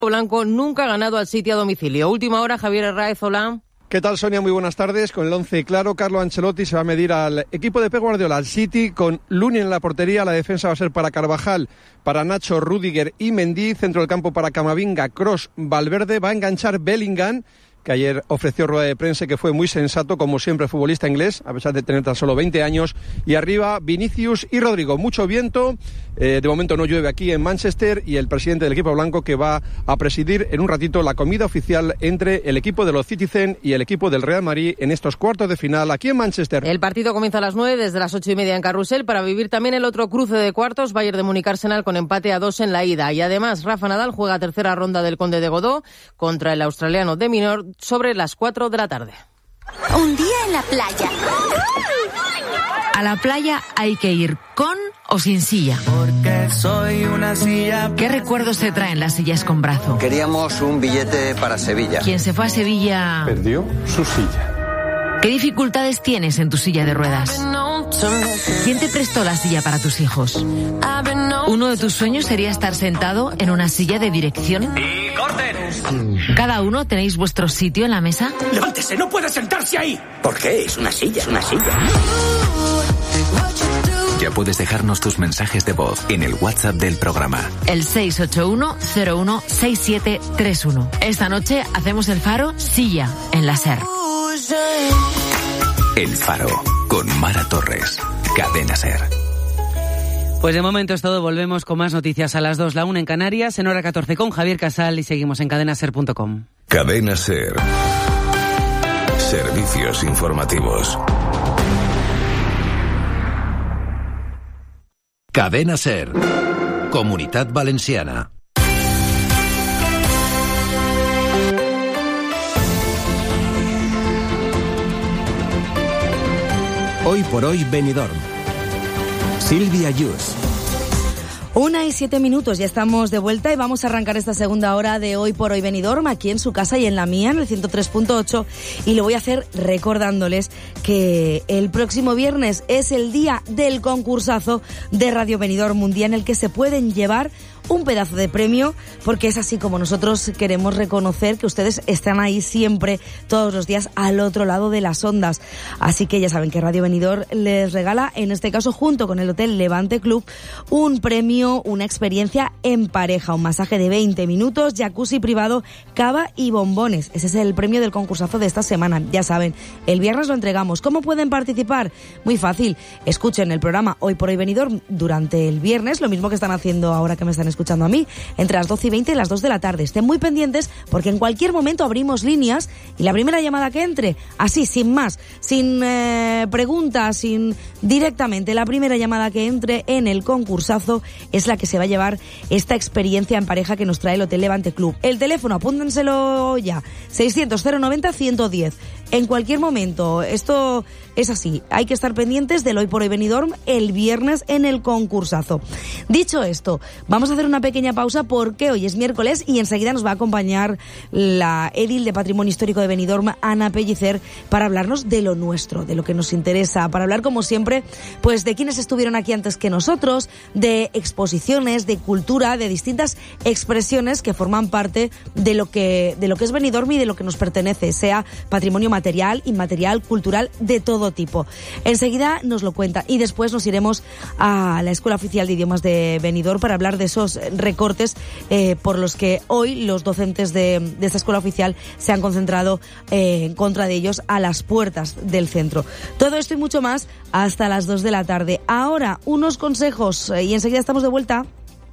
Blanco nunca ha ganado al City a domicilio. Última hora, Javier Herráez, hola. ¿Qué tal, Sonia? Muy buenas tardes. Con el 11 claro, Carlo Ancelotti se va a medir al equipo de Pep Guardiola, al City, con Luni en la portería. La defensa va a ser para Carvajal, para Nacho, Rüdiger y Mendy. Centro del campo para Camavinga, Kroos, Valverde. Va a enganchar Bellingham, que ayer ofreció rueda de prensa, que fue muy sensato, como siempre, futbolista inglés, a pesar de tener tan solo 20 años. Y arriba, Vinicius y Rodrigo. Mucho viento, de momento no llueve aquí en Manchester, y el presidente del equipo blanco que va a presidir en un ratito la comida oficial entre el equipo de los Citizen y el equipo del Real Madrid en estos cuartos de final aquí en Manchester. El partido comienza a las 9, desde las 8:30 en Carrusel, para vivir también el otro cruce de cuartos, Bayern de Múnich-Arsenal, con empate a 2 en la ida. Y además, Rafa Nadal juega tercera ronda del Conde de Godó contra el australiano de Minor sobre las 4 de la tarde. Un día en la playa. A la playa hay que ir con o sin silla. Porque soy una silla. ¿Qué recuerdos te traen las sillas con brazo? Queríamos un billete para Sevilla. Quien se fue a Sevilla perdió su silla. ¿Qué dificultades tienes en tu silla de ruedas? ¿Quién te prestó la silla para tus hijos? ¿Uno de tus sueños sería estar sentado en una silla de dirección? ¡Y corten! ¿Cada uno tenéis vuestro sitio en la mesa? ¡Levántese! ¡No puede sentarse ahí! ¿Por qué? Es una silla, es una silla. Ya puedes dejarnos tus mensajes de voz en el WhatsApp del programa. El 681-016731. Esta noche hacemos el Faro Silla en la SER. El Faro, con Mara Torres. Cadena SER. Pues de momento es todo. Volvemos con más noticias a las 2, la 1 en Canarias, en hora 14 con Javier Casal, y seguimos en cadenaser.com. Cadena SER. Servicios informativos. Cadena SER. Comunitat Valenciana. Hoy por hoy Benidorm. Silvia Yus. 1:07, ya estamos de vuelta y vamos a arrancar esta segunda hora de Hoy por Hoy Benidorm aquí en su casa y en la mía, en el 103.8, y lo voy a hacer recordándoles que el próximo viernes es el día del concursazo de Radio Benidorm, un día en el que se pueden llevar un pedazo de premio, porque es así como nosotros queremos reconocer que ustedes están ahí siempre, todos los días, al otro lado de las ondas. Así que ya saben que Radio Benidorm les regala, en este caso junto con el Hotel Levante Club, un premio, una experiencia en pareja, un masaje de 20 minutos, jacuzzi privado, cava y bombones. Ese es el premio del concursazo de esta semana. Ya saben, el viernes lo entregamos. ¿Cómo pueden participar? Muy fácil. Escuchen el programa Hoy por Hoy Benidorm durante el viernes, lo mismo que están haciendo ahora que me están escuchando a mí, entre las 12:20 y las 2 de la tarde. Estén muy pendientes porque en cualquier momento abrimos líneas y la primera llamada que entre, así, sin más, sin preguntas, sin directamente, la primera llamada que entre en el concursazo es la que se va a llevar esta experiencia en pareja que nos trae el Hotel Levante Club. El teléfono, apúntenselo ya, 600-090-110. En cualquier momento, esto es así, hay que estar pendientes del Hoy por Hoy Benidorm el viernes en el concursazo. Dicho esto, vamos a hacer una pequeña pausa porque hoy es miércoles y enseguida nos va a acompañar la edil de Patrimonio Histórico de Benidorm, Ana Pellicer, para hablarnos de lo nuestro, de lo que nos interesa, para hablar, como siempre, pues de quienes estuvieron aquí antes que nosotros, de exposiciones, de cultura, de distintas expresiones que forman parte de lo que es Benidorm y de lo que nos pertenece, sea patrimonio material, inmaterial, cultural, de todo tipo. Enseguida nos lo cuenta y después nos iremos a la Escuela Oficial de Idiomas de Benidorm para hablar de esos recortes por los que hoy los docentes de esta escuela oficial se han concentrado en contra de ellos a las puertas del centro. Todo esto y mucho más hasta las 2 de la tarde. Ahora, unos consejos y enseguida estamos de vuelta.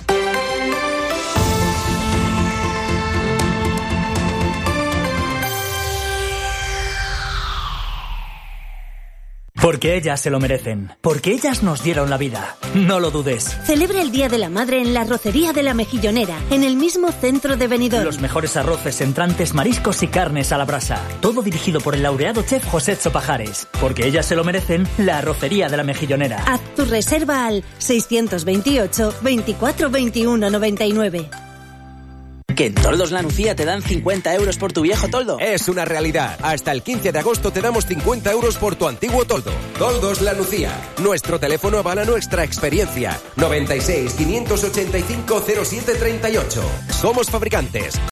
Porque ellas se lo merecen. Porque ellas nos dieron la vida. No lo dudes. Celebra el Día de la Madre en la Arrocería de la Mejillonera, en el mismo centro de Benidorm. Los mejores arroces, entrantes, mariscos y carnes a la brasa. Todo dirigido por el laureado chef José Sopajares. Porque ellas se lo merecen, la Arrocería de la Mejillonera. Haz tu reserva al 628 24 21 99. ¿Que en Toldos La Nucía te dan 50 euros por tu viejo toldo? Es una realidad. Hasta el 15 de agosto te damos 50 euros por tu antiguo toldo. Toldos La Nucía. Nuestro teléfono avala nuestra experiencia. 96 585 0738. Somos fabricantes.